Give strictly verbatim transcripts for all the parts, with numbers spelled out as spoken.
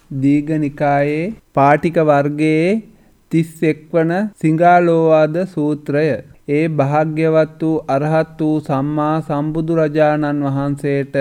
දීඝනිකායේ පාටික වර්ගයේ තිස් එක් වන සිඟාලෝවාද සූත්‍රය. ඒ භාග්‍යවත් වූ අරහත් වූ සම්මා සම්බුදුරජාණන් වහන්සේට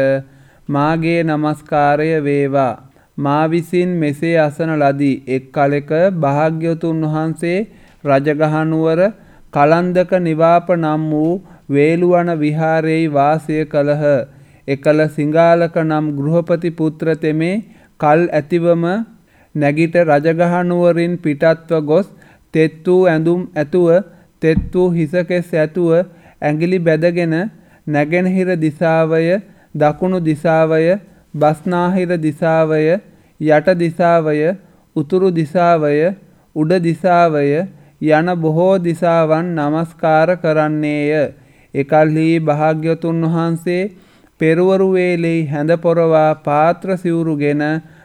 මාගේ නමස්කාරය වේවා. මා විසින් මෙසේ අසන ලදී. එක් කලෙක භාග්‍යවතුන් වහන්සේ රජගහනුවර කලන්දක නිවාප නම් වූ වේළුවන විහාරයේ වාසය කළහ. එකල සිඟාලක නම් ගෘහපති පුත්‍ර තෙමේ කල් ඇතිවම නැගිට රජගහනුවරින් පිටත්ව ගොස් තෙත් වූ ඇඳුම් ඇතුව තෙත් වූ හිසකෙස් ඇතුව ඇඟිලි බැදගෙන නැගෙනහිර දිසාවය, දකුණු දිසාවය, බස්නාහිර දිසාවය, යට දිසාවය, උතුරු දිසාවය, උඩ දිසාවය යන බොහෝ දිසාවන් නමස්කාර කරන්නේය. එකල්හි භාග්‍යවතුන් වහන්සේ පෙරවරු වේලෙහි හැඳ පොරවා පාත්‍ර සිවුරුගෙන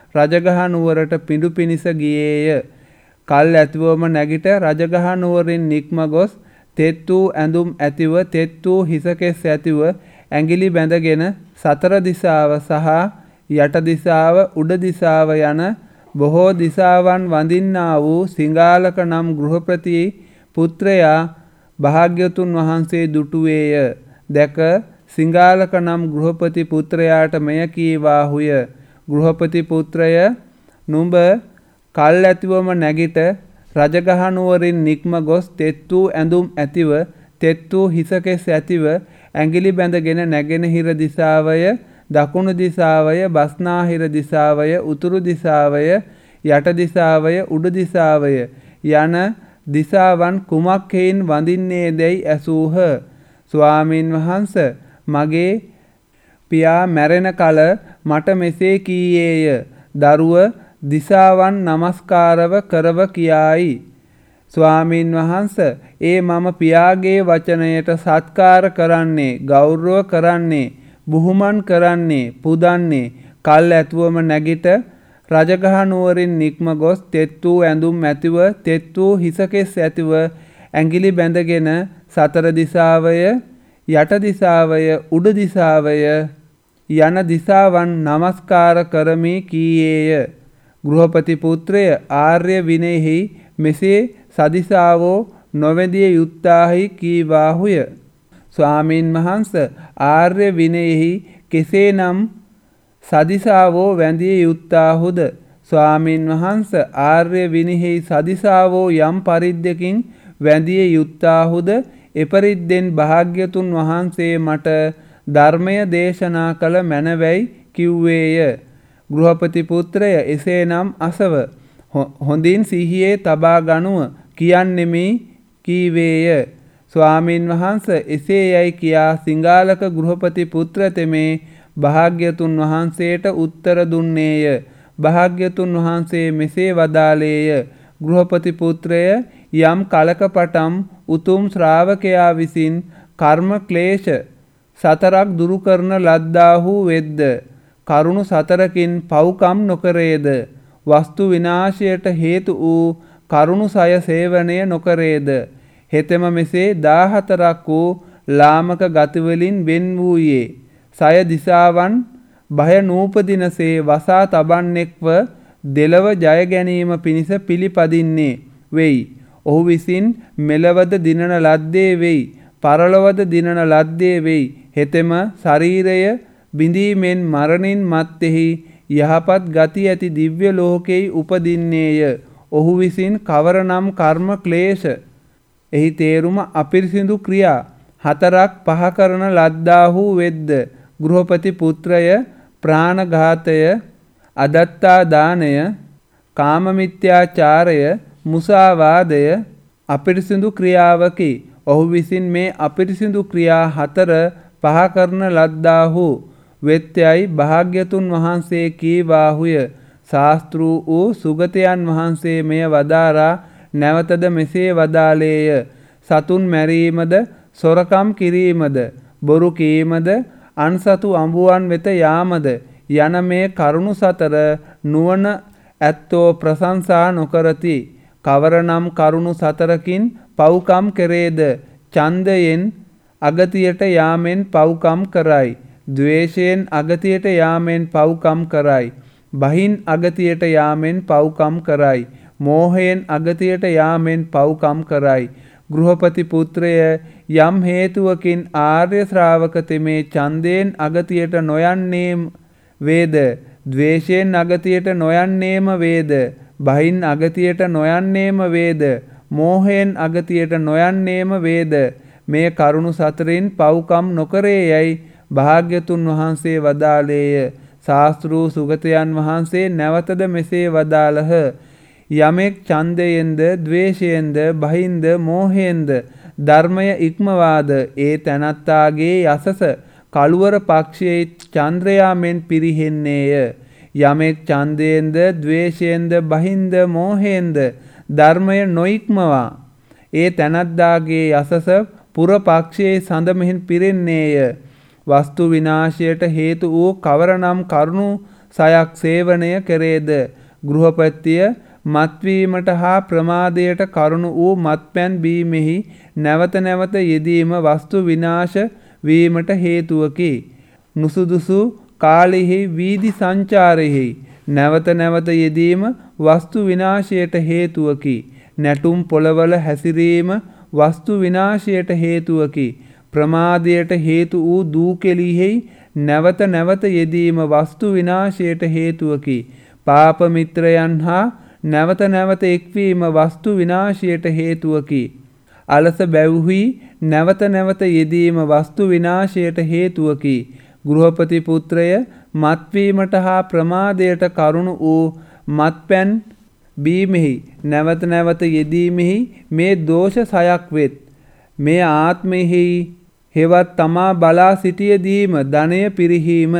රජගහනුවරට පිඬු පිනිස ගියේය. කල් ඇතිවම නැගිට රජගහනුවරින් නික්ම ගොස් තෙත් වූ ඇඳුම් ඇතිව තෙත් වූ හිසකෙස් ඇතිව ඇඟිලි බැඳගෙන සතර දිසාව සහ යට දිසාව, උඩ දිසාව යන බොහෝ දිසාවන් වඳින්නා වූ සිඟාලක නම් ගෘහපති පුත්‍රයා භාග්‍යවතුන් වහන්සේ දුටුවේය. දැක සිඟාලක නම් ගෘහපති පුත්‍රයාට මෙය කීවාහුය. ගෘහපති පුත්‍රය, නුඹ කල් ඇතිවම නැගිට රජගහනුවරින් නික්ම ගොස් තෙත් වූ ඇඳුම් ඇතිව තෙත් වූ හිසකෙස් ඇතිව ඇඟිලි බැඳගෙන නැගෙනහිර දිසාවය, දකුණු දිසාවය, බස්නාහිර දිසාවය, උතුරු දිසාවය, යට දිසාවය, උඩ දිසාවය යන දිසාවන් කුමක් හේයින් වඳින්නේ දැයි ඇසූහ. ස්වාමින් වහන්සේ, මගේ පියා මැරෙන කල මට මෙසේ කීයේය. දරුව දිසාවන් නමස්කාරව කරව කියායි. ස්වාමින් වහන්සේ, ඒ මම පියාගේ වචනයට සත්කාර කරන්නේ, ගෞරව කරන්නේ, බුහුමන් කරන්නේ, පුදන්නේ. කල් ඇතුවම නැගිට රජගහනුවරින් නික්ම ගොස් තෙත් වූ ඇඳුම් ඇතිව තෙත් වූ හිසකෙස් ඇතිව ඇඟිලි බැඳගෙන සතර දිසාවය, යට දිසාවය, උඩ දිසාවය යන දිසාවන් නමස්කාර කරමි කීයේය. ගෘහපති පුත්‍රය ආර්ය විනයෙහි මෙසේ සදිසාවෝ නොවැදිය යුත්තාහි කීවාහුය. ස්වාමීන් වහන්ස, ආර්ය විනයෙහි කෙසේනම් සදිසාවෝ වැඳිය යුත්තාහුද? ස්වාමීන් වහන්ස, ආර්ය විනයෙහි සදිසාවෝ යම් පරිද්දකින් වැඳිය යුත්තාහුද එපරිද්දෙන් භාග්‍යතුන් වහන්සේ මට ධර්මය දේශනා කළ මැනවැයි කිව්වේය. ගෘහපති පුත්‍රය එසේනම් අසව හොඳින් සිහියේ තබා ගනුව කියන්නෙමි කීවේය. ස්වාමින් වහන්සේ එසේ යයි කියා සිඟාලක ගෘහපති පුත්‍ර තෙමේ භාග්‍යතුන් වහන්සේට උත්තර දුන්නේය. භාග්‍යතුන් වහන්සේ මෙසේ වදාළේය. ගෘහපති පුත්‍රය, යම් කලක පටම් උතුම් ශ්‍රාවකයා විසින් කර්ම ක්ලේශ සතරක් දුරු කරන ලද්දාහු වෙද්ද කරුණු සතරකින් පව්කම් නොකරේද, වස්තු විනාශයට හේතු වූ කරුණු සය සේවනය නොකරේද, හෙතෙම මෙසේ දාහතරක් වූ ලාමක ගතිවලින් වෙන් වූයේ සය දිසාවන් භය නූපදිනසේ වසා තබන්නෙක්ව දෙලව ජය ගැනීම පිණිස පිළිපදින්නේ වෙයි. ඔහු විසින් මෙලවද දිනන ලද්දේ වෙයි, පරලොවද දිනන ලද්දේ වෙයි. හෙතෙම ශරීරය බිඳීමෙන් මරණින් මත්තෙහි යහපත් ගති ඇති දිව්‍ය ලෝකෙහි උපදින්නේය. ඔහු විසින් කවරනම් කර්ම ක්ලේශ, එහි තේරුම අපිරිසිදු ක්‍රියා හතරක් පහ කරන ලද්දාහු වෙද්ද ගෘහපති පුත්‍රය ප්‍රාණඝාතය, අදත්තා දානය, කාමමිත්‍යාචාරය, මුසාවාදය අපිරිසිදු ක්‍රියාවකි. ඔහු විසින් මේ අපිරිසිදු ක්‍රියා හතර පහ කරන ලද්දාහු වෙත්‍යයි භාග්‍යතුන් වහන්සේ කීවාහුය. ශාස්තෘ වූ සුගතයන් වහන්සේ මෙය වදාරා නැවතද මෙසේ වදාළේය. සතුන් මැරීමද, සොරකම් කිරීමද, බොරු කීමද, අන්සතු අඹුවන් වෙත යාමද යන මේ කරුණු සතර නුවණ ඇත්තෝ ප්‍රශංසා නොකරති. කවරනම් කරුණු සතරකින් පව්කම් කෙරේද, ඡන්දයෙන් අගතියට යාමෙන් පව්කම් කරයි, ද්වේෂයෙන් අගතියට යාමෙන් පව්කම් කරයි, බහින් අගතියට යාමෙන් පව්කම් කරයි. මෝහයෙන් අගතියට යාමෙන් පව්කම් කරයි. ගෘහපති පුත්‍රය යම් හේතුවකින් ආර්ය ශ්‍රාවක තෙමේ ඡන්දයෙන් අගතියට නොයන්නේම වේද, ද්වේෂයෙන් අගතියට නොයන්නේම වේද, බහින් අගතියට නොයන්නේම වේද, මෝහයෙන් අගතියට නොයන්නේම වේද, මේ කරුණු සතරින් පව්කම් නොකරේ යයි භාග්‍යතුන් වහන්සේ වදාළේය. ශාස්ත්‍රූ සුගතයන් වහන්සේ නැවතද මෙසේ වදාළහ. යමෙක් ඡන්දයෙන්ද, ද්වේෂයෙන්ද, බහින්ද, මෝහයෙන්ද ධර්මය ඉක්මවාද ඒ තැනත්තාගේ යසස කළුවර පක්ෂයේ චන්ද්‍රයාමෙන් පිරිහෙන්නේය. යමෙක් ඡන්දයෙන්ද, ද්වේෂයෙන්ද, බහින්ද, මෝහයෙන්ද ධර්මය නොඉක්මවා ඒ තැනත්තාගේ යසස පුර පක්ෂයේ සඳ මෙහින් පිරෙන්නේය. වස්තු විනාශයට හේතු වූ කවරනම් කරුණු සයක් සේවනය කරේද? ගෘහපතිය මත්වීමට හා ප්‍රමාදයට කරුණු වූ මත්පැන් බීමෙහි නැවත නැවත යෙදීම වස්තු විනාශ වීමට හේතුවකි. නුසුදුසු කාලෙහි වීදි සංචාරෙහි නැවත නැවත යෙදීම වස්තු විනාශයට හේතුවකි. නැටුම් පොළවල හැසිරීම වස්තු විනාශයට හේතුවකි. ප්‍රමාදයට හේතු වූ දූකෙලිෙහි නැවත නැවත යෙදීම වස්තු විනාශයට හේතුවකි. පාප මිත්‍රයන් හා නැවත නැවත එක්වීම වස්තු විනාශයට හේතුවකි. අලස බැව්හි නැවත නැවත යෙදීම වස්තු විනාශයට හේතුවකි. ගෘහපති පුත්‍රය මත්වීමට හා ප්‍රමාදයට කරුණු වූ මත්පැන් බීමෙහි නැවත නැවත යෙදීමෙහි මේ දෝෂ සයක් වෙත්. මේ ආත්මෙහි හෙවත් තමා බලා සිටියදීම ධනය පිරිහීම,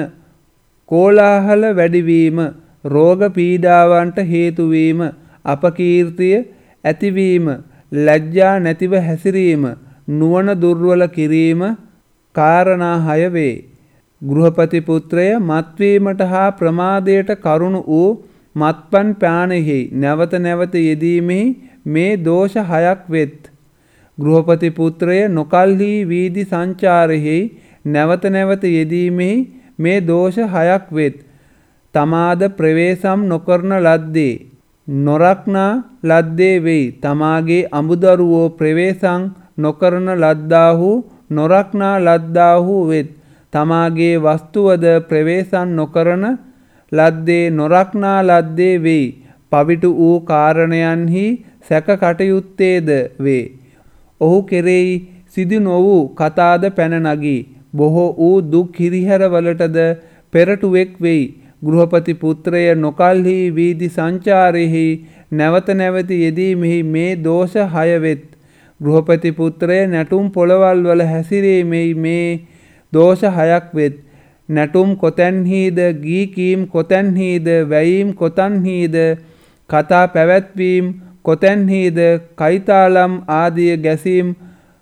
කෝලාහල වැඩිවීම, රෝග පීඩාවන්ට හේතුවීම, අපකීර්තිය ඇතිවීම, ලැජ්ජා නැතිව හැසිරීම, නුවණ දුර්වල කිරීම කාරණා හය වේ. ගෘහපති පුත්‍රය මත්වීමට හා ප්‍රමාදයට කරුණු වූ මත්පන් පානෙහි නැවත නැවත යෙදීමෙහි මේ දෝෂ හයක් වෙත්. ගෘහපති පුත්‍රය නොකල්හි වීදි සංචාරෙහි නැවත නැවත යෙදීමෙහි මේ දෝෂ හයක් වෙත්. තමාද ප්‍රවේශම් නොකරන ලද්දේ නොරක්නා ලද්දේ වෙයි. තමාගේ අඹදරුවෝ ප්‍රවේශම් නොකරන ලද්දාහු නොරක්නා ලද්දාහු වෙත්. තමාගේ වස්තුවද ප්‍රවේශම් නොකරන ලද්දේ නොරක්නා ලද්දේ වෙයි. පවිටු වූ කාරණයන්හි සැක කටයුත්තේද වේ. ඔහු කෙරෙහි සිදු නො වූ කතාද පැන නගී. බොහෝ වූ දුක් හිරිහැරවලටද පෙරටුවෙක් වෙයි. ගෘහපති පුත්‍රය නොකල්හි වීදි සංචාරෙහි නැවත නැවත යෙදීමෙහි මේ දෝෂ හය වෙත්. ගෘහපති පුත්‍රය නැටුම් පොළවල් වල හැසිරීමෙහි මේ දෝෂ හයක් වෙත්. නැටුම් කොතැන්හිද, ගී කීම් කොතැන්හිද, වැයීම් කොතන්හිද, කතා පැවැත්වීම් කොතැන්හිද, කයිතාලම් ආදිය ගැසීම්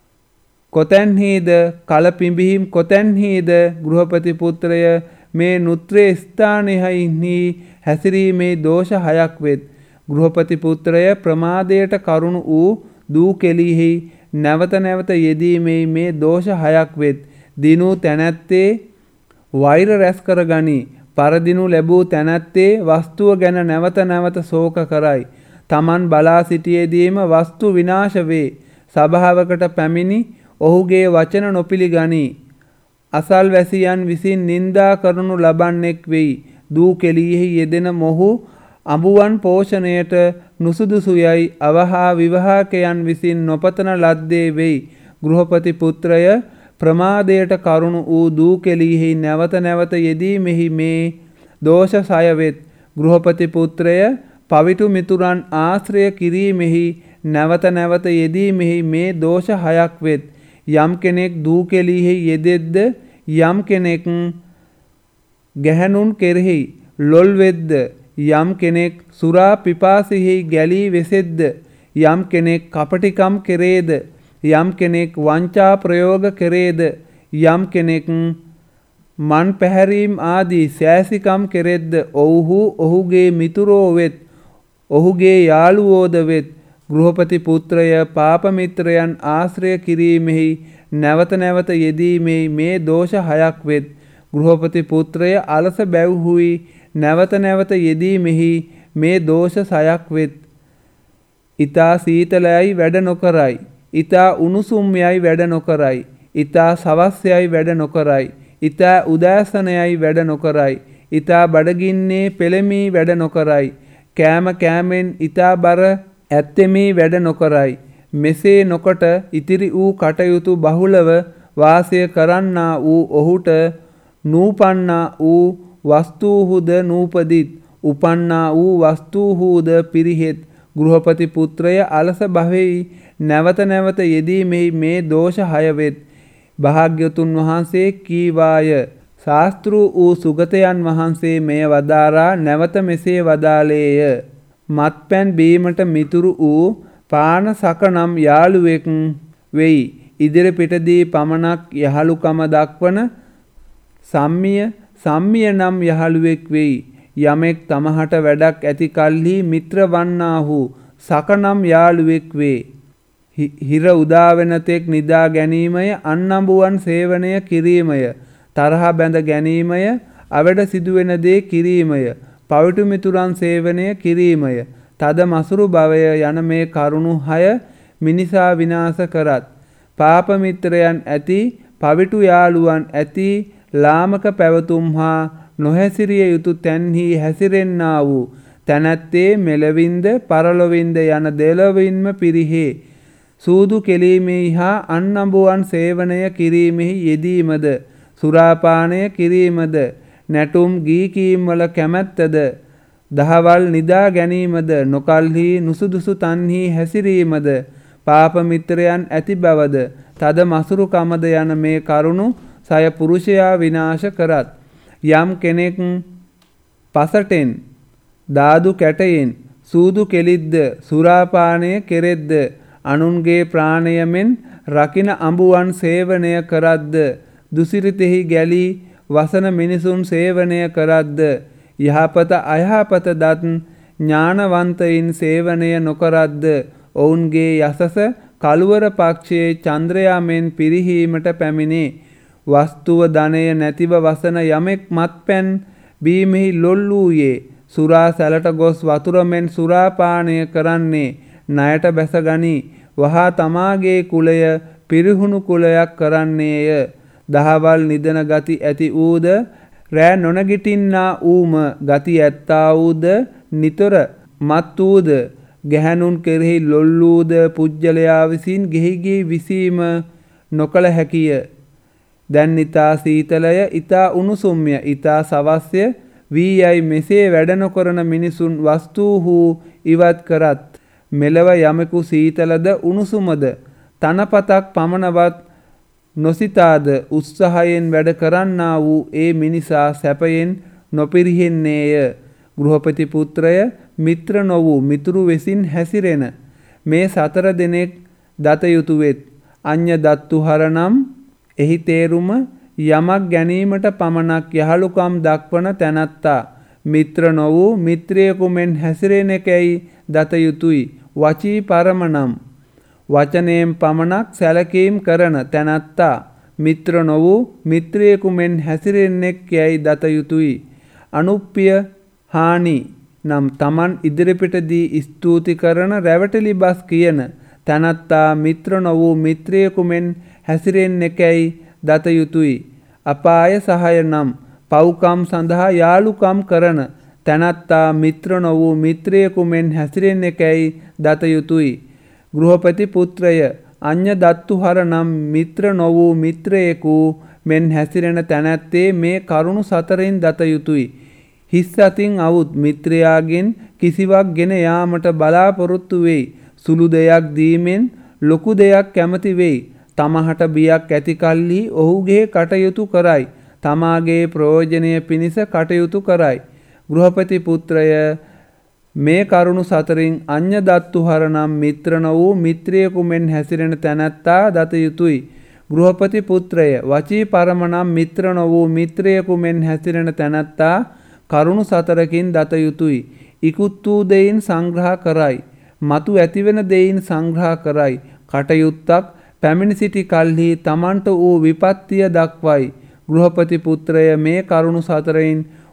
කොතැන්හිද, කලපිඹිහිම් කොතැන්හිද ගෘහපති පුත්‍රය මේ නුත්‍රේ ස්ථානයෙහි හැසිරීමේ දෝෂ හයක් වෙත්. ගෘහපති පුත්‍රය ප්‍රමාදයට කරුණු වූ දූ කෙලිෙහි නැවත නැවත යෙදීමේ මේ දෝෂ හයක් වෙත්. දිනු තැනැත්තේ වෛර රැස් කර ගනී. පරදිනු ලැබූ තැනැත්තේ වස්තුව ගැන නැවත නැවත ශෝක කරයි. තමන් බලා සිටියේදීම වස්තු විනාශ වේ. සභාවකට පැමිණි ඔහුගේ වචන නොපිළිගනී. අසල්වැසියන් විසින් නින්දා කරනු ලබන්නෙක් වෙයි. දූ කෙලියෙහි යෙදෙන මොහු අඹුවන් පෝෂණයට නුසුදුසුයයි අවහා විවාහකයන් විසින් නොපතන ලද්දේ වෙයි. ගෘහපති පුත්‍රය ප්‍රමාදයට කරුණු වූ දූ කෙලියෙහි නැවත නැවත යෙදීමෙහි මේ දෝෂ සය වෙත්. ගෘහපති පුත්‍රය පවිටු මිතුරන් ආශ්‍රය කිරීමෙහි නැවත නැවත යෙදීමෙහි මේ දෝෂ හයක් වෙත්. යම් කෙනෙක් දූ කෙලියෙහි යෙදෙද්ද, යම් කෙනෙක් ගැහැණුන් කෙරෙහි ලොල් වෙද්ද, යම් කෙනෙක් සුරා පිපාසෙහි ගැලී වෙසෙද්ද, යම් කෙනෙක් කපටිකම් කෙරේද, යම් කෙනෙක් වංචා ප්‍රයෝග කෙරේද, යම් කෙනෙක් මන් පැහැරීම් ආදී සෑසිකම් කෙරෙද්ද ඔවුහු ඔහුගේ මිතුරෝ වෙත්. ඔහුගේ යාළුවෝද වෙත්. ගෘහපති පුත්‍රය පාප මිත්‍රයන් ආශ්‍රය කිරීමෙහි නැවත නැවත යෙදීමේ මේ දෝෂ හයක් වෙත්. ගෘහපති පුත්‍රය අලස බැව්හුයි නැවත නැවත යෙදීමෙහි මේ දෝෂ සයක් වෙත්. ඊතා සීතලයයි වැඩ නොකරයි. ඊතා උණුසුම්යයි වැඩ නොකරයි. ඊතා සවස්යයි වැඩ නොකරයි. ඊතා උදෑසනයයි වැඩ නොකරයි. ඊතා බඩගින්නේ පෙළමී වැඩ නොකරයි. කෑම කෑමෙන් ඊතා බර ඇත්තෙමී වැඩ නොකරයි. මෙසේ නොකොට ඉතිරි වූ කටයුතු බහුලව වාසය කරන්නා වූ ඔහුට නූපන්නා වූ වස්තුහුද නූපදිත්. උපන්නා වූ වස්තුහුද පිරිහෙත්. ගෘහපති පුත්‍රය අලස භවෙහි නැවත නැවත යෙදීමෙහි මේ දෝෂ හය වෙත්. භාග්‍යතුන් වහන්සේ කීවාය. ශාස්තෘ වූ සුගතයන් වහන්සේ මෙය වදාරා නැවත මෙසේ වදාළේය. මත්පැන් බීමට මිතුරු වූ පාන සකනම් යාළුවෙක් වෙයි. ඉදිරි පිටදී පමණක් යහළුකම දක්වන සම්මිය සම්මිය නම් යහළුවෙක් වෙයි. යමෙක් තමහට වැඩක් ඇති කල්හි මිත්‍ර වන්නාහු සකනම් යාළුවෙක් වේ. හිර උදාවෙන තෙක් නිදා ගැනීමය, අන්නඹුවන් සේවනය කිරීමය, තරහ බැඳ ගැනීමය, අවැඩ සිදුවෙන දේ කිරීමය, පවිටු මිතුරන් සේවනය කිරීමය, තද මසුරු භවය යන මේ කරුණු හය මිනිසා විනාශ කරත්. පාප මිත්‍රයන් ඇති, පවිටු යාළුවන් ඇති, ලාමක පැවතුම් හා නොහැසිරිය යුතු තැන්හි හැසිරෙන්නා වූ තැනැත්තේ මෙලවින්ද පරලොවින්ද යන දෙලොවින්ම පිරිහේ. සූදු කෙලීමෙහි හා අන්නඹුවන් සේවනය කිරීමෙහි යෙදීමද, සුරාපානය කිරීමද, නැටුම් ගී කීම්වල කැමැත්තද, දහවල් නිදා ගැනීමද, නොකල්හි නුසුදුසු තන්හි හැසිරීමද, පාප මිත්‍රයන් ඇති බවද, තද මසුරුකමද යන මේ කරුණු සය පුරුෂයා විනාශ කරත්. යම් කෙනෙක් පසටෙන්, දාදු කැටයෙන්, සූදු කෙලිද්ද, සුරාපානය කෙරෙද්ද, අනුන්ගේ ප්‍රාණයමෙන් රකින අඹුවන් සේවනය කරද්ද, දුසිරිතෙහි ගැලී වසන මිනිසුන් සේවනය කරද්ද, යහපත අයහපත දත් ඥානවන්තයින් සේවනය නොකරද්ද, ඔවුන්ගේ යසස කළුවර පක්ෂයේ චන්ද්‍රයා මෙන් පිරිහීමට පැමිණේ. වස්තුව ධනය නැතිව වසන යමෙක් මත්පැන් බීමෙහි ලොල් වූයේ, සුරා සැලට ගොස් වතුරමෙන් සුරාපානය කරන්නේ, ණයට බැසගනී, වහා තමාගේ කුලය පිරිහුණු කුලයක් කරන්නේය. දහවල් නිදන ගති ඇති වූද, රෑ නොනගිටින්නා ඌම ගති ඇත්තා වූද, නිතර මත් වූද, ගැහැණුන් කෙරෙහි ලොල් වූද පුජ්‍යලයා විසින් ගෙහිගේ විසීම නොකළ හැකිය. දැන් ඊතා සීතලය, ඊතා උණුසුම්ය, ඊතා සවස්ය වී යයි මෙසේ වැඩ නොකරන මිනිසුන් වස්තුහු ඉවත් කරත්. මෙලව යමෙකු සීතලද උණුසුමද තනපතක් පමණවත් නොසිතාද උත්සාහයෙන් වැඩ කරන්නා වූ ඒ මිනිසා සැපයෙන් නොපිරිහෙන්නේය. ගෘහපති පුත්‍රය මිත්‍ර නො වූ මිතුරු වෙසින් හැසිරෙන මේ සතර දෙනෙක් දත යුතු වෙත්. අඤ්ඤ දත්තු හරනම් එහි තේරුම යමක් ගැනීමට පමණක් යහළුකම් දක්වන තැනැත්තා මිත්‍ර නො වූ මිත්‍රයෙකු මෙන් හැසිරෙන එකයි දත යුතුයි. වචී පරම නම් වචනයෙන් පමණක් සැලකීම් කරන තැනැත්තා මිත්‍ර නො වූ මිත්‍රයෙකු මෙන් හැසිරෙන්නෙක් යයි දත යුතුයි. අනුප්පිය හානි නම් තමන් ඉදිරිපිටදී ස්තුති කරන රැවටලි බස් කියන තැනැත්තා මිත්‍ර නො වූ මිත්‍රයෙකු මෙන් හැසිරෙන්නෙකැයි දත යුතුයි. අපාය සහය නම් පව්කම් සඳහා යාළුකම් කරන තැනැත්තා මිත්‍ර නො වූ මිත්‍රයෙකු මෙන් හැසිරෙන්නෙකැයි දත යුතුයි. ගෘහපති පුත්‍රය අඤ්ඤ දත්තු හර නම් මිත්‍ර නො වූ මිත්‍රයෙකු මෙන් හැසිරෙන තැනැත්තේ මේ කරුණු සතරෙන් දත යුතුයි. හිස් අතින් අවුත් මිත්‍රයාගෙන් කිසිවක් ගෙන යාමට බලාපොරොත්තු වෙයි. සුළු දෙයක් දීමෙන් ලොකු දෙයක් කැමති වෙයි. තමහට බියක් ඇති කල්හි ඔහුගේ කටයුතු කරයි. තමාගේ ප්‍රයෝජනය පිණිස කටයුතු කරයි. ගෘහපති පුත්‍රය මේ කරුණු සතරින් අඤ්ඤ දත්තු හර නම් මිත්‍ර නො වූ මිත්‍රයෙකු මෙන් හැසිරෙන තැනැත්තා දත යුතුයි. ගෘහපති පුත්‍රය වචී පරම නම් මිත්‍ර නො වූ මිත්‍රයෙකු මෙන් හැසිරෙන තැනැත්තා කරුණු සතරකින් දත යුතුයි. ඉකුත් වූ දෙයින් සංග්‍රහ කරයි. මතු ඇතිවෙන දෙයින් සංග්‍රහ කරයි. කටයුත්තක් පැමිණ සිටි කල්හි තමන්ට වූ විපත්තිය දක්වයි. ගෘහපති පුත්‍රය මේ කරුණු සතරයින්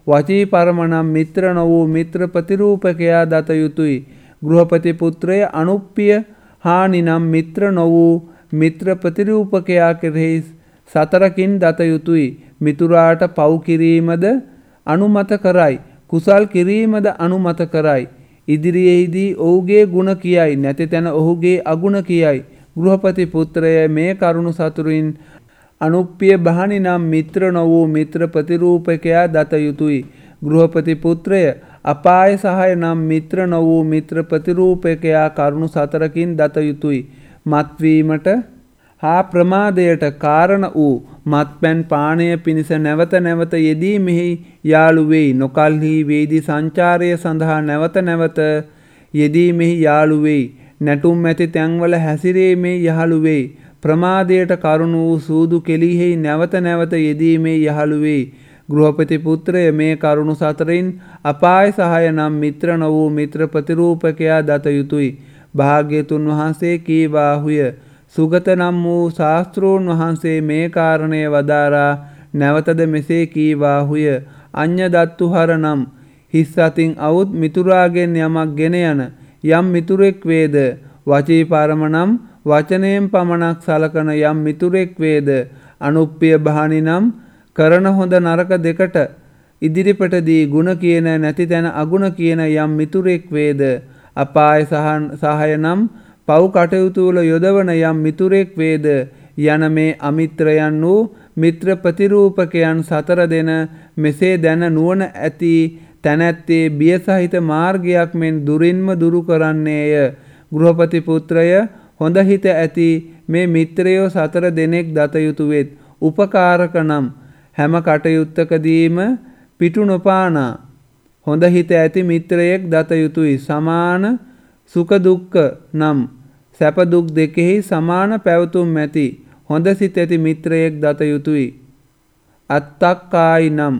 වචී පරම නම් මිත්‍ර නො වූ මිත්‍ර ප්‍රතිරූපකයා දත යුතුය. ගෘහපති පුත්‍රය අනුප්පිය හානි නම් මිත්‍ර නො වූ මිත්‍ර ප්‍රතිරූපකයා කෙරෙහි සතරකින් දත යුතුය. මිතුරාට පව් කිරීමද අනුමත කරයි. කුසල් කිරීමද අනුමත කරයි. ඉදිරියේදී ඔහුගේ ගුණ කියයි. නැති තැන ඔහුගේ අගුණ කියයි. ගෘහපති පුත්‍රය මේ කරුණු සතුරින් අනුප්පිය බහනි නම් මිත්‍ර නො වූ මිත්‍ර ප්‍රතිරූපකයා දත යුතුය. ගෘහපති පුත්‍රය අපාය සහාය නම් මිත්‍ර නො වූ මිත්‍ර ප්‍රතිරූපකයා කරුණු සතරකින් දත යුතුය. මත්වීමට හා ප්‍රමාදයට කාරණ වූ මත්පැන් පානය පිණිස නැවත නැවත යෙදීමෙහි යාළු වෙයි. නොකල්හි වේදී සංචාරය සඳහා නැවත නැවත යෙදීමෙහි යාළු වෙයි. නැටුම් ඇති තැන්වල හැසිරීමේ යහළු වෙයි. ප්‍රමාදයට කරුණ වූ සූදු කෙලිෙහි නැවත නැවත යෙදීමේ යහළු වෙයි. ගෘහපති පුත්‍රය මේ කරුණු සතරින් අපාය සහාය නම් මිත්‍ර නො වූ මිත්‍ර ප්‍රතිරූපකයා දත යුතුය. භාග්‍යතුන් වහන්සේ කීවාහුය. සුගත නම් වූ ශාස්ත්‍රූන් වහන්සේ මේ කාරණය වදාරා නැවතද මෙසේ කීවාහුය. අඤ්ඤ දත්තුහර නම් හිස් අතින් අවුත් මිතුරාගෙන් යමක් ගෙන යන යම් මිතුරෙක් වේද. වචී පරම නම් වචනයෙන් පමණක් සලකන යම් මිතුරෙක් වේද. අනුප්පිය බහනි නම් කරන හොඳ නරක දෙකට ඉදිරිපටදී ගුණ කියන නැති තැන අගුණ කියන යම් මිතුරෙක් වේද. අපාය සහාය නම් පව් කටයුතු වල යොදවන යම් මිතුරෙක් වේද යන මේ අමිත්‍රයන් වූ මිත්‍ර ප්‍රතිරූපකයන් සතර දෙන මෙසේ දැන නුවණ ඇති තැනැත්තේ බිය සහිත මාර්ගයක් මෙන් දුරින්ම දුරු කරන්නේය. ගෘහපති පුත්‍රය හොඳ හිත ඇති මේ මිත්‍රයෝ සතර දෙනෙක් දත යුතු වෙත්. උපකාරක නම් හැම කටයුත්තකදීම පිටු නොපානා හොඳ හිත ඇති මිත්‍රයෙක් දත යුතුය. සමාන සුඛ දුක්ඛ නම් සැප දුක් දෙකෙහි සමාන පැවතුම් ඇති හොඳ සිත ඇති මිත්‍රයෙක් දත යුතුය. අත්තක්කායි නම්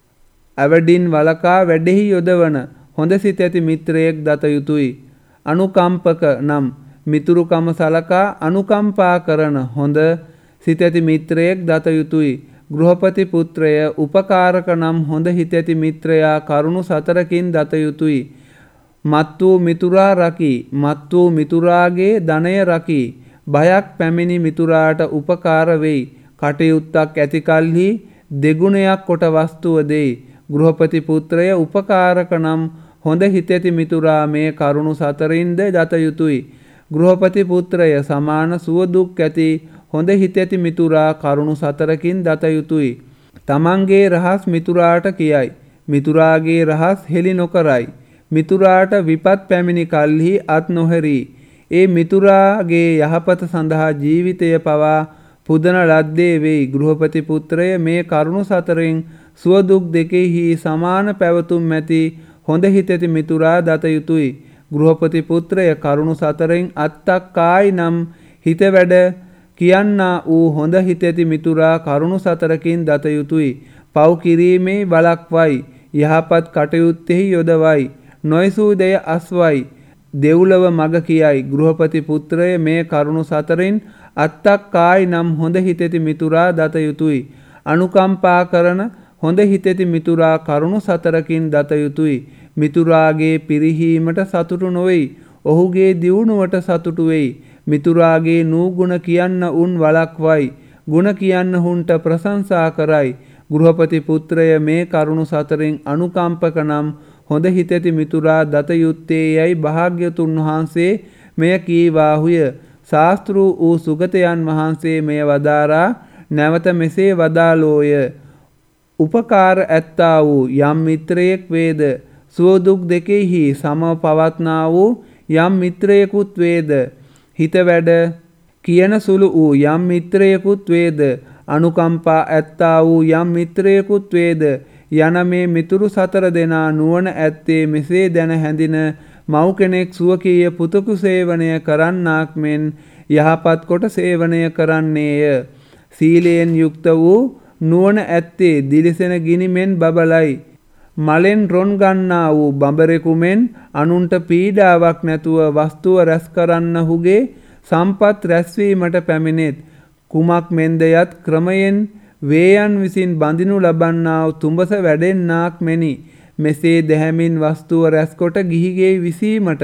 අවඩින් වලකා වැඩෙහි යොදවන හොඳ සිත ඇති මිත්‍රයෙක් දත යුතුය. අනුකම්පක නම් මිතුරුකම සලකා අනුකම්පා කරන හොඳ සිත ඇති මිත්‍රයෙක් දත යුතුය. ගෘහපති පුත්‍රය උපකාරක නම් හොඳ හිත ඇති මිත්‍රයා කරුණු සතරකින් දත යුතුය. මත් වූ මිතුරා රකී. මත් වූ මිතුරාගේ ධනය රකී. බයක් පැමිණි මිතුරාට උපකාර වෙයි. කටයුත්තක් ඇති කල්හි දෙගුණයක් කොට වස්තුව දෙයි. ගෘහපති පුත්‍රය උපකාරක නම් හොඳ හිත ඇති මිතුරා මේ කරුණු සතරින්ද දත යුතුය. ගෘහපති පුත්‍රය සමාන සුව දුක් ඇති හොඳ හිත ඇති මිතුරා කරුණු සතරකින් දත යුතුය. තමන්ගේ රහස් මිතුරාට කියයි. මිතුරාගේ රහස් හෙළි නොකරයි. මිතුරාට විපත් පැමිණි කල්හි අත් නොහැරී. ඒ මිතුරාගේ යහපත සඳහා ජීවිතය පවා පුදන ලද්දේ වෙයි. ගෘහපති පුත්‍රය මේ කරුණු සතරෙන් සුව දුක් දෙකෙහි සමාන පැවතුම් ඇති හොඳ හිත ඇති මිතුරා දත යුතුය. ගෘහපති පුත්‍රය කරුණු සතරෙන් අත්තක්කායි නම් හිත වැඩ කියන්නා වූ හොඳ හිත ඇති මිතුරා කරුණු සතරකින් දත යුතුය. පව් කිරීමේ වළක්වයි. යහපත් කටයුත්තෙහි යොදවයි. නොයසූ දෙය අස්වයි. දෙව්ලොව මග කියයි. ගෘහපති පුත්‍රය මේ කරුණු සතරින් අත්තක්කායි නම් හොඳ හිත ඇති මිතුරා දත යුතුය. අනුකම්පා කරන හොඳ හිත ඇති මිතුරා කරුණු සතරකින් දත යුතුය. මිතුරාගේ පිරිහීමට සතුටු නොවේයි. ඔහුගේ දියුණුවට සතුටු වෙයි. මිතුරාගේ නූගුණ කියන්න උන් වළක්වයි. ගුණ කියන්න හුන්ට ප්‍රශංසා කරයි. ගෘහපති පුත්‍රය මේ කරුණු සතරින් අනුකම්පක නම් හොඳ හිත ඇති මිතුරා දත යුත්තේ යයි භාග්‍යතුන් වහන්සේ මෙය කීවාහුය. ශාස්ත්‍රූ වූ සුගතයන් වහන්සේ මෙය වදාරා නැවත මෙසේ වදාළෝය. උපකාර ඇත්තා වූ යම් මිත්‍රයෙක් වේද. සුව දුක් දෙකෙහි සම පවත්නා වූ යම් මිත්‍රයෙකුත් වේද. හිත වැඩ කියන සුළු වූ යම් මිත්‍රයෙකුත් වේද. අනුකම්පා ඇත්තා වූ යම් මිත්‍රයෙකුත් වේද. යන මේ මිතුරු සතර දෙනා නුවණ ඇත්තේ මෙසේ දැන හැඳින මව් කෙනෙක් සුවකීය පුතකු සේවනය කරන්නාක් මෙන් යහපත් කොට සේවනය කරන්නේය. සීලයෙන් යුක්ත වූ නුවණ ඇත්තේ දිලිසෙන ගිනි මෙන් බබලයි. මලෙන් රොන් ගන්නා වූ බඹරෙකු මෙන් අනුන්ට පීඩාවක් නැතුව වස්තුව රැස් කරන්නහුගේ සම්පත් රැස්වීමට පැමිණෙත්. කුමක් මෙන්ද යත් ක්‍රමයෙන් වේයන් විසින් බඳිනු ලබන්නා වූ තුඹස වැඩෙන්නාක් මෙනි. මෙසේ දැහැමින් වස්තුව රැස්කොට ගිහිගේ විසීමට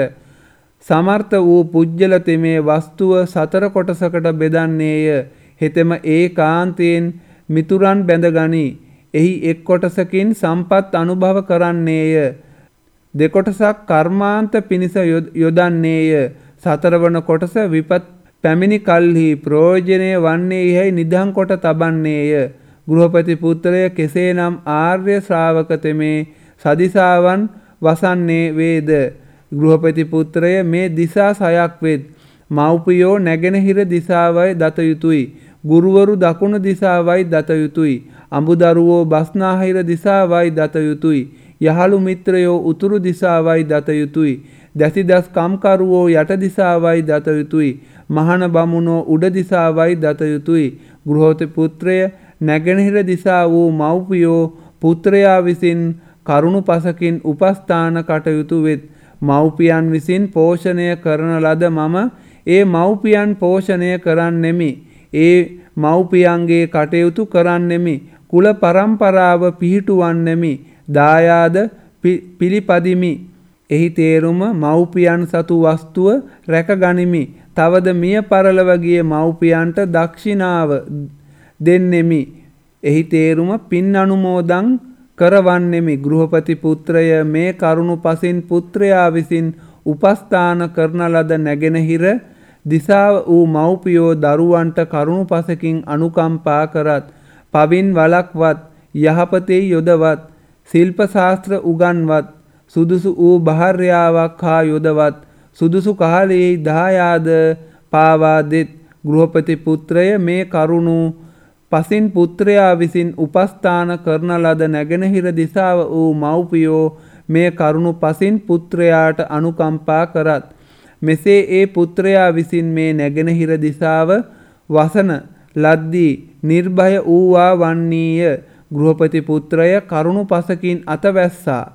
සමර්ථ වූ පුජ්‍යල තෙමේ වස්තුව සතර කොටසකට බෙදන්නේය. හෙතෙම ඒකාන්තයෙන් මිතුරන් බැඳගනී. එහි එක් කොටසකින් සම්පත් අනුභව කරන්නේය. දෙකොටසක් කර්මාන්ත පිණිස යොදන්නේය. සතරවන කොටස විපත් පැමිණි කල්හි ප්‍රයෝජනය වන්නේ යැයි නිදහං කොට තබන්නේය. ගෘහපති පුත්‍රය කෙසේනම් ආර්ය ශ්‍රාවක තෙමේ සදිසාවන් වසන්නේ වේද. ගෘහපති පුත්‍රය මේ දිසා සයක් වෙත්. මව්පියෝ නැගෙනහිර දිසාවයි දත යුතුයි. ගුරුවරු දකුණු දිසාවයි දත යුතුයි. අඹුදරුවෝ බස්නාහිර දිසාවයි දත යුතුයි. යහළු මිත්‍රයෝ උතුරු දිසාවයි දත යුතුයි. දැසිදස් කම්කරුවෝ යට දිසාවයි දත යුතුයි. මහන බමුණෝ උඩ දිසාවයි දත යුතුයි. ගෘහපති පුත්‍රය නැගෙනහිර දිසා වූ මව්පියෝ පුත්‍රයා විසින් කරුණු පසකින් උපස්ථාන කටයුතු වෙත්. මව්පියන් විසින් පෝෂණය කරන ලද මම ඒ මව්පියන් පෝෂණය කරන්නෙමි. ඒ මව්පියන්ගේ කටයුතු කරන්නෙමි. කුල පරම්පරාව පිහිටුවන්නෙමි. දායාද පිළිපදිමි. එහි තේරුම මව්පියන් සතු වස්තුව රැකගනිමි. තවද මිය පරලොව ගිය මව්පියන්ට දක්ෂිනාව දෙන්නෙමි. එහි තේරුම පින් අනුමෝදන් කරවන්නෙමි. ගෘහපති පුත්‍රය මේ කරුණු පසින් පුත්‍රයා විසින් උපස්ථාන කරන ලද නැගෙනහිර දිසාව වූ මව්පියෝ දරුවන්ට කරුණු පසකින් අනුකම්පා කරත්. පවින් වලක්වත් යහපතේ යොදවත්. ශිල්ප ශාස්ත්‍ර උගන්වත්. සුදුසු වූ භාර්යාවක් හා යොදවත්. සුදුසු කාලයේ දායාද පාවා දෙත්. ගෘහපති පුත්‍රය මේ කරුණු පසින් පුත්‍රයා විසින් උපස්ථාන කරන ලද නැගෙනහිර දිසාව වූ මව්පියෝ මේ කරුණු පසින් පුත්‍රයාට අනුකම්පා කරත්. මෙසේ ඒ පුත්‍රයා විසින් මේ නැගෙනහිර දිසාව වසන ලද්දී නිර්භය වූවා වන්නීය. ගෘහපති පුත්‍රය කරුණු පසකින් අතවැස්සා.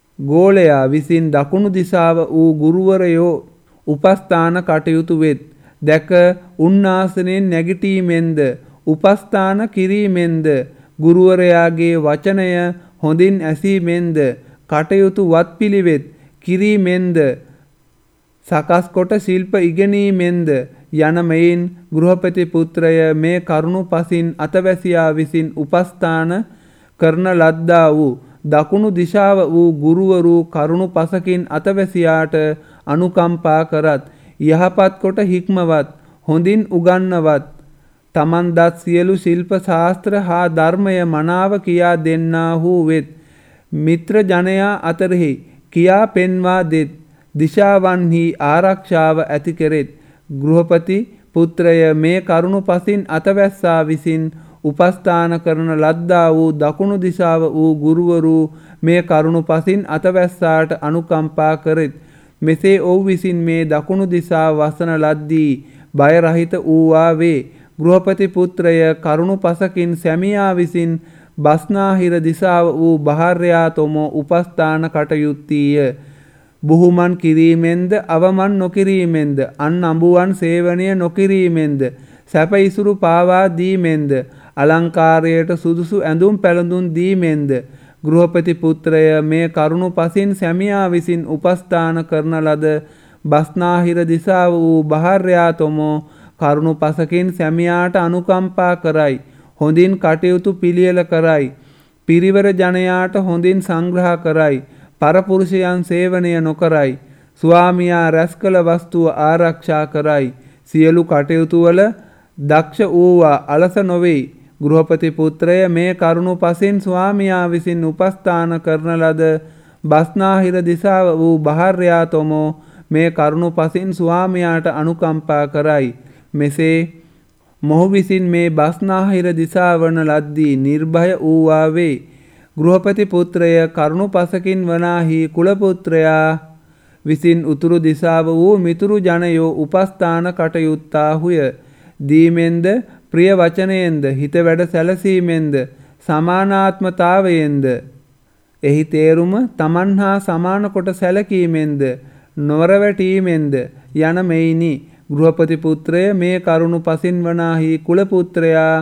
ගෝලයා විසින් දකුණු දිසාව වූ ගුරුවරයෝ උපස්ථාන කටයුතු වෙත්. දැක උන්නාසනෙන් නැගිටීමෙන්ද උපස්ථාන කිරීමෙන්ද ගුරුවරයාගේ වචනය හොඳින් ඇසීමෙන්ද කටයුතු වත් පිළිවෙත් කිරීමෙන්ද සකස් කොට ශිල්ප ඉගෙනීමෙන්ද යන මෙයින් ගෘහපති පුත්‍රය මේ කරුණු පසින් අතවැසියා විසින් උපස්ථාන කරන ලද්දා වූ දකුණු දිශාව වූ ගුරුවරු කරුණු පසකින් අතවැසියාට අනුකම්පා කරත්. යහපත් කොට හික්මවත් හොඳින් උගන්නවත් තමන් දත් සියලු ශිල්ප ශාස්ත්‍ර හා ධර්මය මනාව කියා දෙන්නාහු වෙත්. මිත්‍ර ජනයා අතරෙහි කියා පෙන්වා දෙත්. දිශාවන්හි ආරක්ෂාව ඇති කෙරෙත්. ගෘහපති පුත්‍රය මේ කරුණු පසින් අතවැස්සා විසින් උපස්ථාන කරන ලද්දා වූ දකුණු දිශාව වූ ගුරුවරු මේ කරුණු පසින් අතවැස්සාට අනුකම්පා කරෙත්. මෙසේ ඔව් විසින් මේ දකුණු දිසා වසන ලද්දී බය රහිත වූවා වේ. ගෘහපති පුත්‍රය කරුණු පසකින් සැමියා විසින් බස්නාහිර දිසාව වූ භාර්යා තොමෝ උපස්ථාන කටයුත්තීය. බුහුමන් කිරීමෙන්ද අවමන් නොකිරීමෙන්ද අන් අඹුවන් සේවනය නොකිරීමෙන්ද සැප ඉසුරු පාවා දීමෙන්ද අලංකාරයට සුදුසු ඇඳුම් පැළඳුම් දීමෙන්ද ගෘහපති පුත්‍රය මේ කරුණු පසින් සැමියා විසින් උපස්ථාන කරන ලද බස්නාහිර දිසාව වූ භාර්යා තොමෝ කරුණු පසකින් සැමියාට අනුකම්පා කරයි. හොඳින් කටයුතු පිළියෙල කරයි. පිරිවර ජනයාට හොඳින් සංග්‍රහ කරයි. පරපුරුෂයන් සේවනය නොකරයි. ස්වාමියා රැස් කළ වස්තුව ආරක්ෂා කරයි. සියලු කටයුතුවල දක්ෂ වූවා අලස නොවෙයි. ගෘහපති පුත්‍රය මේ කරුණු පසින් ස්වාමියා විසින් උපස්ථාන කරන ලද බස්නාහිර දිසාව වූ භාර්යා තොමෝ මේ කරුණු පසින් ස්වාමියාට අනුකම්පා කරයි. මෙසේ මොහු විසින් මේ බස්නාහිර දිසාවන ලද්දී නිර්භය වූවා වේ. ගෘහපති පුත්‍රය කරුණු පසකින් වනාහි කුලපුත්‍රයා විසින් උතුරු දිසාව වූ මිතුරු ජනයෝ උපස්ථාන කටයුත්තාහුය. දීමෙන්ද ප්‍රිය වචනයෙන්ද හිත වැඩ සැලසීමෙන්ද සමානාත්මතාවයෙන්ද එහි තේරුම තමන් හා සමාන කොට සැලකීමෙන්ද නොරවැටීමෙන්ද යන මෙයිනි. ගෘහපති පුත්‍රය මේ කරුණු පසින් වනාහි කුලපුත්‍රයා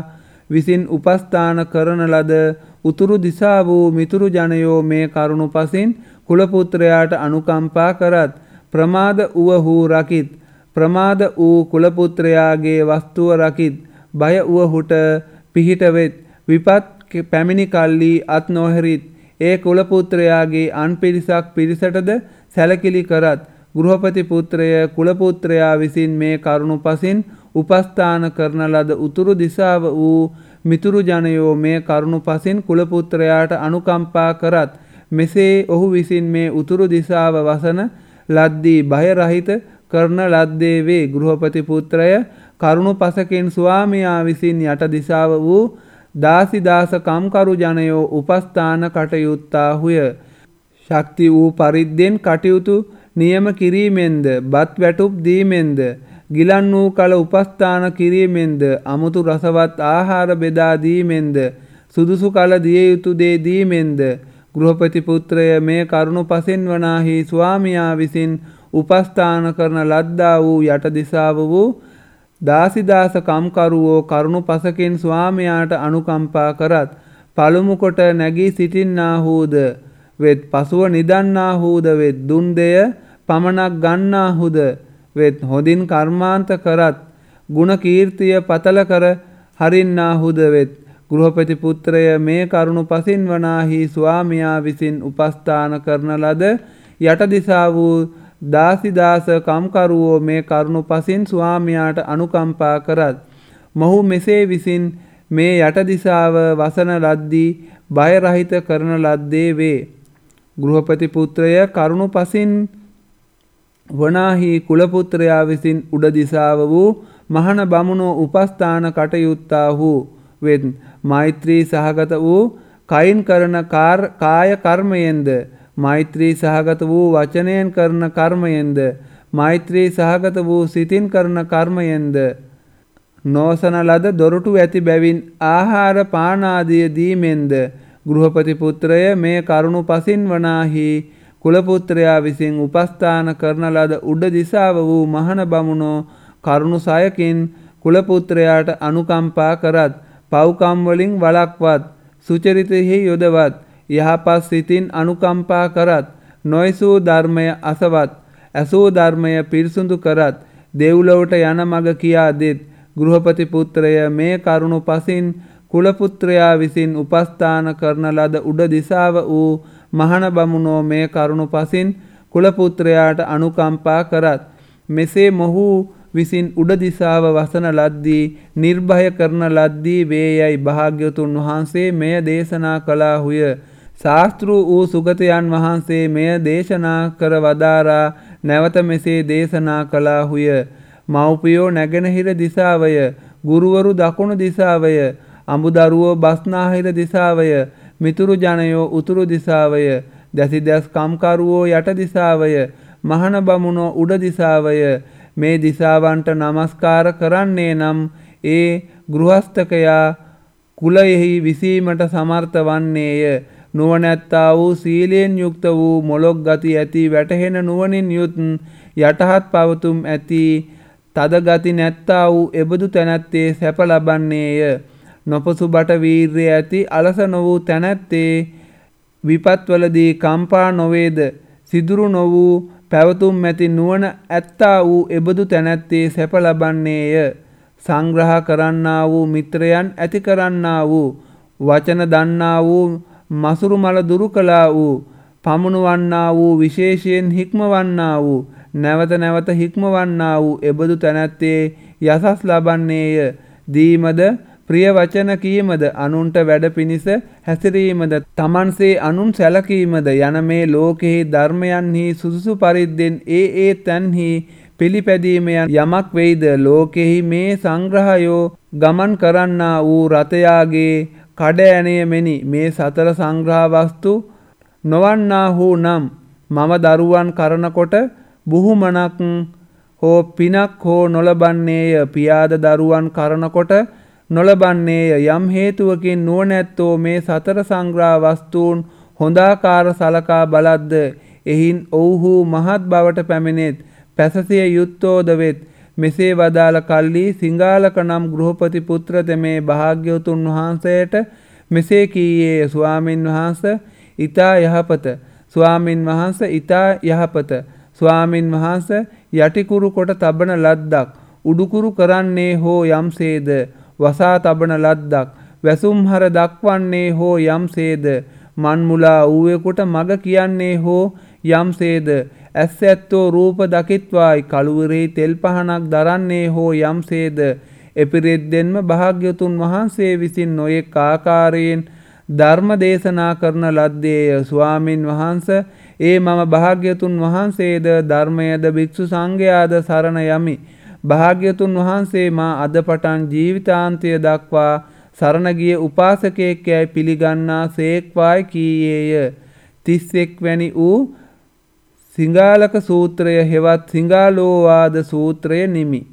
විසින් උපස්ථාන කරන ලද උතුරු දිසා වූ මිතුරු ජනයෝ මේ කරුණු පසින් කුල පුත්‍රයාට අනුකම්පා කරත්. ප්‍රමාද වූ රකිත්. ප්‍රමාද වූ කුල පුත්‍රයාගේ වස්තුව රකිත්. බය වූහුට පිහිට වෙත්. විපත් පැමිණි කල්ලි අත් නොහැරිත්. ඒ කුල පුත්‍රයාගේ අන් පිරිසක් පිරිසටද සැලකිලි කරත්. ගෘහපති පුත්‍රය කුල පුත්‍රයා විසින් මේ කරුණු පසින් උපස්ථාන කරන ලද උතුරු දිසාව වූ මිතුරු ජනයෝ මේ කරුණු පසින් කුල පුත්‍රයාට අනුකම්පා කරත්. මෙසේ ඔහු විසින් මේ උතුරු දිසාව වසන ලද්දී බය රහිත කරන ලද්දේ වේ. ගෘහපති පුත්‍රය කරුණු පසකින් ස්වාමියා විසින් යට දිසාව වූ දාසිදාස කම්කරු ජනයෝ උපස්ථාන කටයුත්තාහුය. ශක්ති වූ පරිද්දෙන් කටයුතු නියම කිරීමෙන්ද බත් වැටුප් දීමෙන්ද ගිලන් වූ කල උපස්ථාන කිරීමෙන්ද අමුතු රසවත් ආහාර බෙදා දීමෙන්ද සුදුසු කල දිය යුතු දේ දීමෙන්ද ගෘහපති පුත්‍රය මේ කරුණු පසින් වනාහි ස්වාමියා විසින් උපස්ථාන කරන ලද්දා වූ යට දිසාව වූ දාසිදාස කම්කරුවෝ කරුණු පසකින් ස්වාමියාට අනුකම්පා කරත්. පළමු කොට නැගී සිටින්නාහුද වෙත්. පසුව නිදන්නාහුද වෙත්. දුන් දෙය පමණක් ගන්නාහුද වෙත්. හොඳින් කර්මාන්ත කරත්. ගුණ කීර්තිය පතල කර හරින්නාහුද වෙත්. ගෘහපති පුත්‍රය මේ කරුණු පසින් වනාහි ස්වාමියා විසින් උපස්ථාන කරන ලද යට දිසා වූ දාසිදාස කම්කරුවෝ මේ කරුණු පසින් ස්වාමියාට අනුකම්පා කරත්. මොහු මෙසේ විසින් මේ යට දිසාව වසන ලද්දී බය රහිත කරන ලද්දේ වේ. ගෘහපති පුත්‍රය කරුණු පසින් වනාහි කුල පුත්‍රයා විසින් උඩ දිසාව වූ මහන බමුණෝ උපස්ථාන කටයුත්තාහු වෙත්. මෛත්‍රී සහගත වූ කයින් කරන කාය කර්මයෙන්ද මෛත්‍රී සහගත වූ වචනයෙන් කරන කර්මයෙන්ද මෛත්‍රී සහගත වූ සිතින් කරන කර්මයෙන්ද නොසන ලද දොරටු ඇති බැවින් ආහාර පානාදිය දීමෙන්ද ගෘහපති පුත්‍රය මේ කරුණු පසින් වනාහි කුල පුත්‍රයා විසින් උපස්ථාන කරන ලද උඩ දිසාව වූ මහන බමුණෝ කරුණු සයකින් කුල පුත්‍රයාට අනුකම්පා කරත්. පව්කම් වලින් වළක්වත්. සුචරිතෙහි යොදවත්. යහපත් සිතින් අනුකම්පා කරත්. නොයසූ ධර්මය අසවත්. ඇසූ ධර්මය පිරිසුදු කරත්. දෙව්ලොවට යන මඟ කියා දෙත්. ගෘහපති පුත්‍රය මේ කරුණු පසින් කුල පුත්‍රයා විසින් උපස්ථාන කරන ලද උඩ දිසාව වූ මහන බමුණෝ මේ කරුණු පසින් කුල පුත්‍රයාට අනුකම්පා කරත්. මෙසේ මොහු විසින් උඩ දිසාව වසන ලද්දී නිර්භය කරන ලද්දී වේයයි භාග්‍යවතුන් වහන්සේ මෙය දේශනා කළාහුය. ශාස්තෘ වූ සුගතයන් වහන්සේ මෙය දේශනා කර වදාරා නැවත මෙසේ දේශනා කළාහුය. මව්පියෝ නැගෙනහිර දිසාවය, ගුරුවරු දකුණු දිසාවය, අඹදරුවෝ බස්නාහිර දිසාවය, මිතුරු ජනයෝ උතුරු දිසාවය, දැසිදැස් කම්කරුවෝ යට දිසාවය, මහන බමුණෝ උඩ දිසාවය. මේ දිසාවන්ට නමස්කාර කරන්නේ නම් ඒ ගෘහස්තකයා කුලයෙහි විසීමට සමර්ථ වන්නේය. නුවණැත්තා වූ සීලයෙන් යුක්ත වූ මොළොක් ගති ඇති වැටහෙන නුවණින් යුත් යටහත් පවතුම් ඇති තද ගති නැත්තා වූ එබඳු තැනැත්තේ සැප ලබන්නේය. නොපසු බට වීර්යය ඇති අලස නො වූ තැනැත්තේ විපත්වලදී කම්පා නොවේද. සිදුරු නො වූ පැවතුම් ඇති නුවණ ඇත්තා වූ එබඳු තැනැත්තේ සැප ලබන්නේය. සංග්‍රහ කරන්නා වූ මිත්‍රයන් ඇති කරන්නා වූ වචන දන්නා වූ මසුරු මල දුරු කළා වූ පමුණුවන්නා වූ විශේෂයෙන් හික්මවන්නා වූ නැවත නැවත හික්මවන්නා වූ එබඳු තැනැත්තේ යසස් ලබන්නේය. දීමද ප්‍රිය වචන කීමද අනුන්ට වැඩ පිණිස හැසිරීමද තමන්සේ අනුන් සැලකීමද යන මේ ලෝකෙහි ධර්මයන්හි සුදුසු පරිද්දෙන් ඒ ඒ තැන්හි පිළිපැදීම යමක් වෙයිද. ලෝකෙහි මේ සංග්‍රහයෝ ගමන් කරන්නා වූ රතයාගේ කඩ ඇණය මෙනි. මේ සතර සංග්‍රහ වස්තු නොවන්නාහු නම් මම දරුවන් කරනකොට බුහුමනක් හෝ පිනක් හෝ නොලබන්නේය. පියාද දරුවන් කරනකොට නොලබන්නේය. යම් හේතුවකින් නුවණැත්තෝ මේ සතර සංග්‍රහ වස්තුන් හොඳාකාර සලකා බලද්ද එහින් ඔව්හු මහත් බවට පැමිණෙත්. පැසසිය යුත්තෝද වෙත්. මෙසේ වදාළ කල්ලි සිංහාලක නම් ගෘහපති පුත්‍ර තෙමේ භාග්‍යවතුන් වහන්සේට මෙසේ කීයේ ස්වාමින් වහන්සේ ඊතා යහපත ස්වාමින් වහන්සේ ඊතා යහපත ස්වාමින් වහන්සේ යටිකුරු කොට තබන ලද්දක් උඩුකුරු කරන්නේ හෝ යම්සේද වසා තබන ලද්දක් වැසුම්හර දක්වන්නේ හෝ යම්සේද මන්මුලා ඌවෙකුට මග කියන්නේ හෝ යම්සේද ඇස් ඇත්තෝ රූප දකිත්වායි කළුවරේ තෙල් පහනක් දරන්නේ හෝ යම්සේද එපිරිද්දෙන්ම භාග්‍යවතුන් වහන්සේ විසින් නොයෙක් ආකාරයෙන් ධර්ම දේශනා කරන ලද්දේය. ස්වාමින් වහන්සේ ඒ මම භාග්‍යවතුන් වහන්සේද ධර්මයේද භික්ෂු සංඝයාද සරණ යමි. භාග්‍යවතුන් වහන්සේ මා අද පටන් ජීවිතාන්තය දක්වා සරණ ගිය උපාසකයෙක් යයි පිළිගන්නා සේක්වායි කීයේය. තිස් එක් වැනි වූ සිංහාලක සූත්‍රය හෙවත් සිංහාලෝවාද සූත්‍රය නිමි.